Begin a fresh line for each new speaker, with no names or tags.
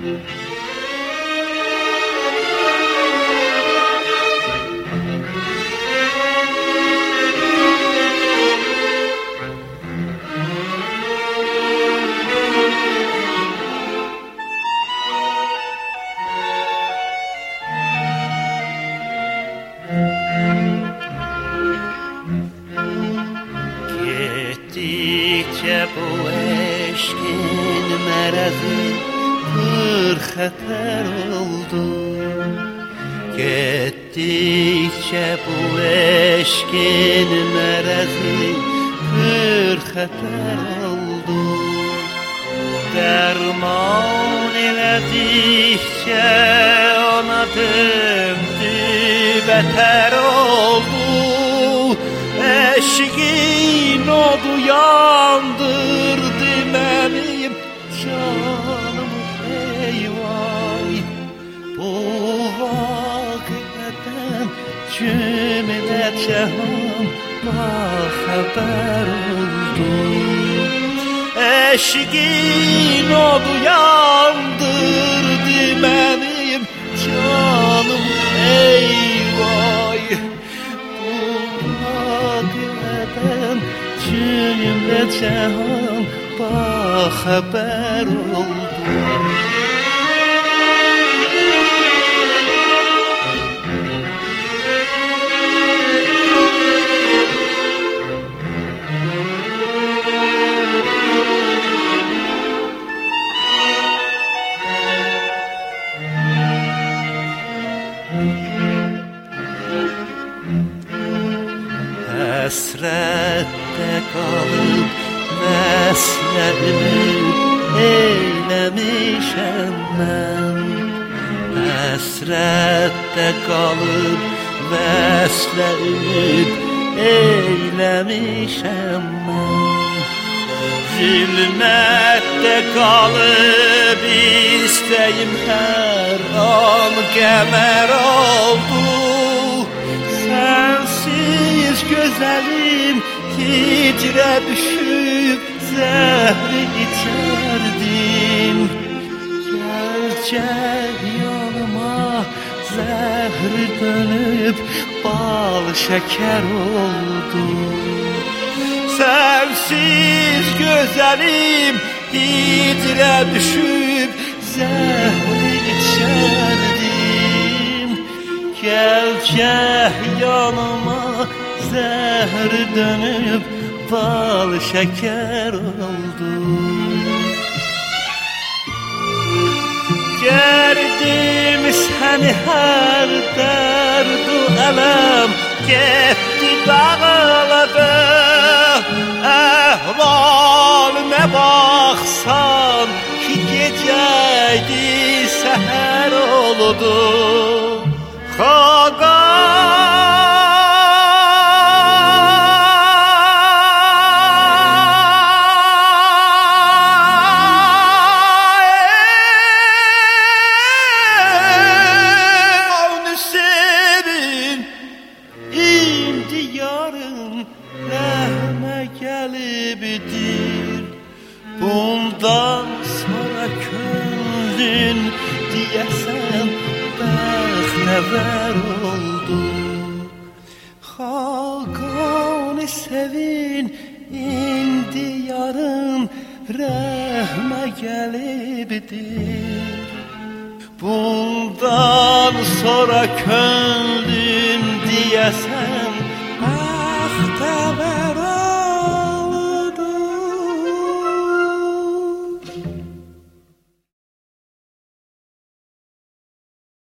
Gittikçe bu eşkin merezi pırxəter oldu. Gittikçe bu eşkin merezi pırxəter oldu. Derman eledikçe ona döndü beter oldu. Eşkin odu yandırdı benim canımı eyvay. Bu vakıdan cümle cihan haber oldu. Eşkin odu yandırdı benim canım eyvay. Cümle cihan haber oldu. Həsrətdə qalıb vəslə ümid eyləmişəm mən. Həsrətdə qalıb vəslə ümid eyləmişəm mən. Zülmətdə qalıb istəyim hər an qəmər oldu. Sensiz güzelim hicre düşüp zehri içerdim. Gerçek yanıma zehir dönüp bal şeker oldu. Sensiz güzelim hicre düşüp zehri içerdim. Gerçek yanıma zehir dönüp bal şeker oldu. Gördüm seni her derdu elem gitti dağladı. Ehvaline baksan ki geceydi seher oldu. Bundan sonra könlün diyesen bəxtəvər oldu. Xaqani sevin indi yarın rəhmə gəlibdir. Bundan sonra könlün diyesen